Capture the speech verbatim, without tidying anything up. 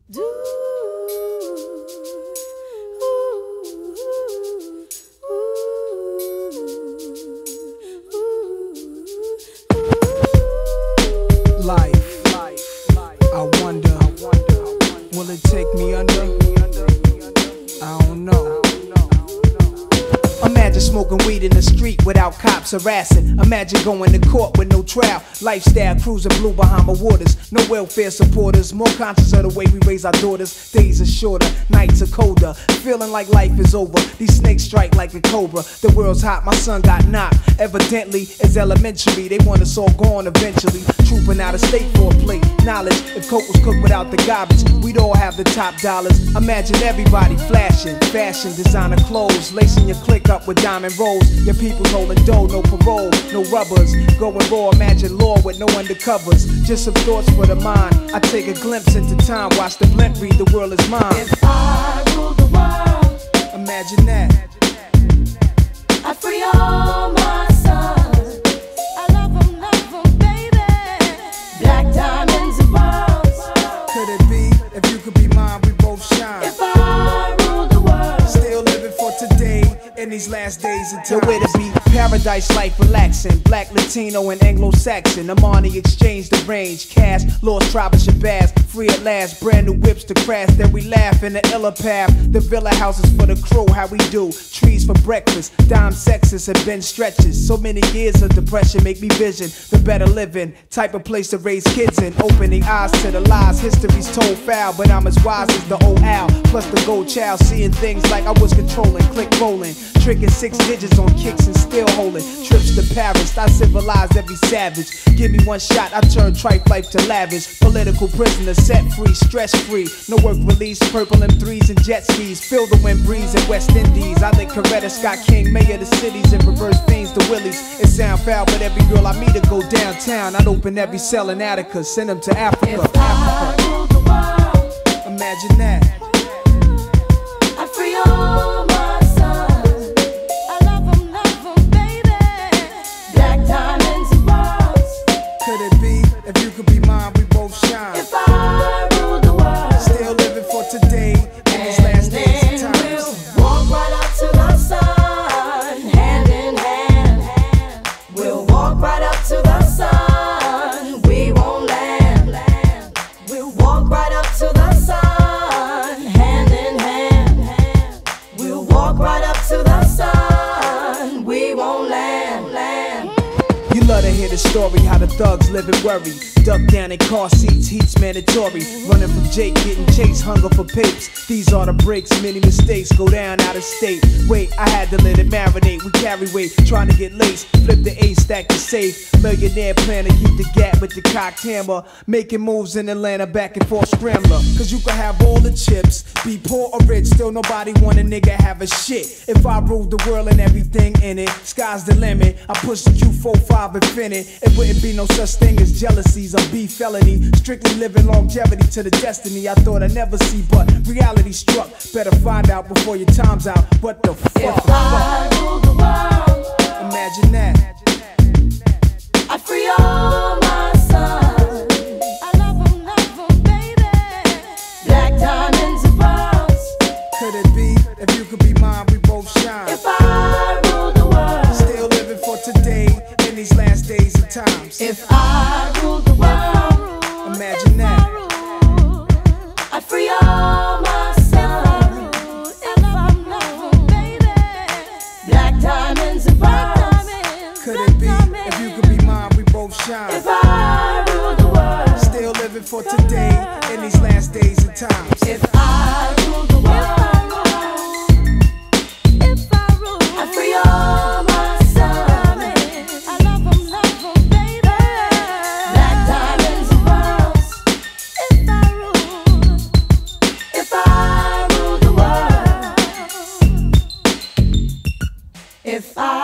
Do, ooh, ooh, ooh. Life, I wonder, will it take me under? I don't know. Imagine smoking weed in the street without cops harassing. Imagine going to court with no trial. Lifestyle cruising blue Bahama waters. No welfare supporters. More conscious of the way we raise our daughters. Days are shorter, nights are colder. Feeling like life is over. These snakes strike like a cobra. The world's hot, my son got knocked. Evidently, it's elementary. They want us all gone eventually. Trooping out of state for a plate. Knowledge, if coke was cooked without the garbage, we'd all have the top dollars. Imagine everybody flashing. Fashion, designer clothes. Lacing your click up with diamond rolls. Your people's holding dough, no parole, no rubbers. Going raw, imagine law with no undercovers. Just some thoughts for the mind. I take a glimpse into time, watch the blimp read, the world is mine. If I ruled the world, imagine that. I'd free all my sons. I love them, love them, baby. Black diamonds and pearls. Could it be, if you could be mine, we both shine. If I ruled the world, still living for today. In these last days until where to be paradise life relaxing. Black, Latino, and Anglo-Saxon. Amani exchange the range. Cash, lost tribe of Shabazz. Free at last, brand new whips to crash. Then we laugh in the illa path. The villa houses for the crew, how we do. Trees for breakfast, dime sexes and bench stretches. So many years of depression make me vision the better living. Type of place to raise kids in. Opening eyes to the lies, history's told foul. But I'm as wise as the old owl. Plus the gold child, seeing things like I was controlling. Click rolling. Tricking six digits on kicks and still holding. Trips to Paris, I civilized every savage. Give me one shot, I turn tripe life to lavish. Political prisoner, set free, stress free. No work release, purple M threes and jet skis. Feel the wind breeze in West Indies. I lick Coretta Scott King, mayor of the cities, and reverse fiends to Willies. It sound foul, but every girl I meet to go downtown. I'd open every cell in Attica, send them to Africa. if I ruled the world, imagine that. I'd free all my sons. I love them, love them, baby. Black diamonds and pearls. Could it be, if you could be mine, we both shine. If I ruled the world, Still living for today, in these last days and we'll times. walk right up to the sun, hand in hand. We'll walk right up to the sun, we won't land. We'll walk right up to the sun, hand in hand. We'll walk right up to the sun, we won't land. land. You love to hear the story, how the thugs live in worry. Duck down in car seats, heat's mandatory. Running from Jake, getting chased, hunger for papes. These are the breaks, many mistakes go down out of state. Wait, I had to let it marinate. We carry weight, trying to get laced. Flip the ace, stack the safe. Millionaire plan to keep the gap with the cocked hammer. Making moves in Atlanta, back and forth scrambler. Cause you can have all the chips, be poor or rich, still nobody want a nigga have a shit. If I ruled the world and everything in it, sky's the limit. I push the Q forty-five Infinite. It wouldn't be no such thing as jealousies or beef felony. Strictly living longevity to the destiny I thought I'd never see, but reality struck. Better find out before your time's out. What the fuck? If I ruled the world, Imagine that. I'd free all my sons. I love them, love them, baby. Black diamonds and pearls. Could it be, if you could be mine, we both shine. If I ruled the world, Still living for today, in these last days and times. if I ruled the world, Imagine that. I'd free all my sons. I love them, love them, baby. Black diamonds and pearls. Could it be, if you could be mine, we both shine. If I ruled the world, Still living for today, in these last days and times. if I ruled the world, if I ruled, I'd free all my sons. I love them, love them, baby. Black diamonds and pearls. If I ruled, if I ruled the world, if I